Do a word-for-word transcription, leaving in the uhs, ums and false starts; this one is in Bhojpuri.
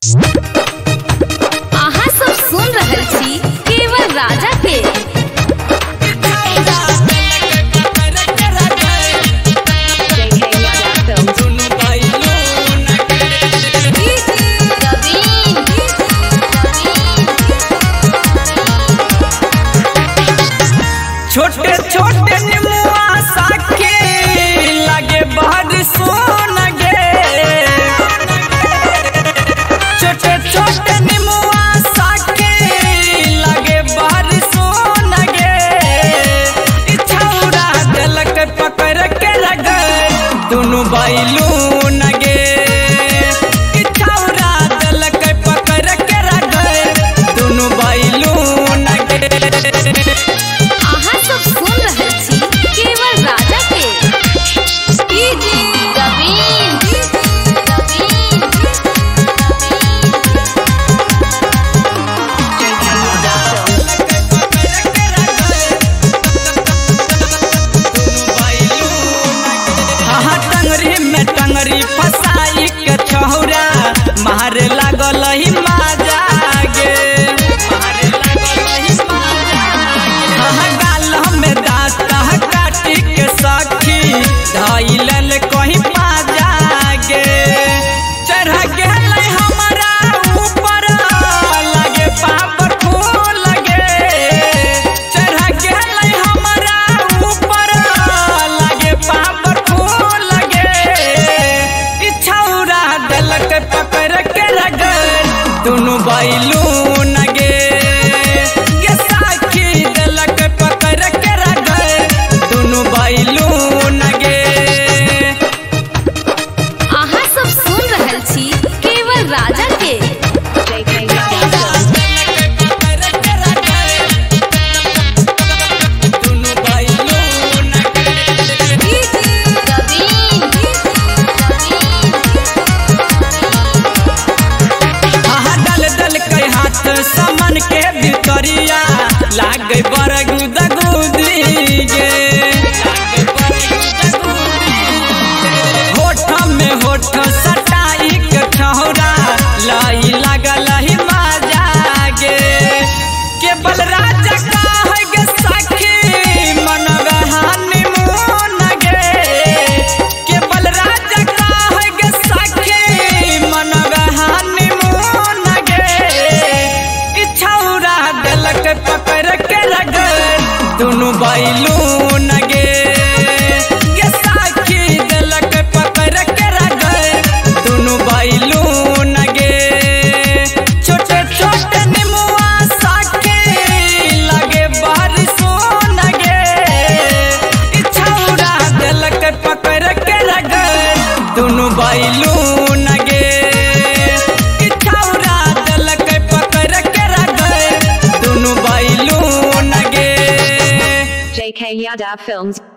अहाँ सब सुन रहल छी केवल राजा के। छोटे छोटे निमुआ साके लगे बहर सोन गे। छोटे छोटे निमुआ साके लगे बहर सोन गे। इछौरा दिलक पकड़ के रगड़ दुनु बैलून गे। इछौरा दिलक पकड़ के रगड़ दुनु बैलून गे। अहाँ सब सुन रहल छी केवल राजा के। डीजे रवीन हाँ टंगरी में टंगरी फसाई के छौरा मारे लागल ही माजा गे। मारे लागल ही माजा गे। हाँ गाल में दांत काटी के सखी धइलल कहीं पाजा गे। चढ़ गेल हमरा ऊपर लगे पाप फूल गे। चढ़ गेल हमरा ऊपर लगे पाप फूल गे। इछौरा दिलक पकड़ के रगड़ दुनु बैलून गे। ये साखी दिलक पकड़ के रगड़ दुनु बैलून गे। अहाँ सब सुन रहल छी केवल राजा के। दुनु बैलून गे। हाँ डल डल के हाथ समन के भितरिया लागे बड़ गुदगुदी गे। होठ में होठ सटाई के ठहरा लाई लागल ही माजा गे। केवल राजा का है गे सखी मनवा हनीमून गे। केवल राजा का है गे सखी मनवा हनीमून गे। इछौरा दिलक पकड़ के रगड़ दुनु बैलून गे। ये साखी दिलक पकड़ के रगड़ दुनु बैलून गे। छोटे छोटे निमुआ साके लगे बहर सोन गे। इछौरा दिलक पकड़ के रगड़ दुनु बैलून गे। इछौरा दिलक पकड़ के रगड़ दुनु बैलून गे। J K Yadav Films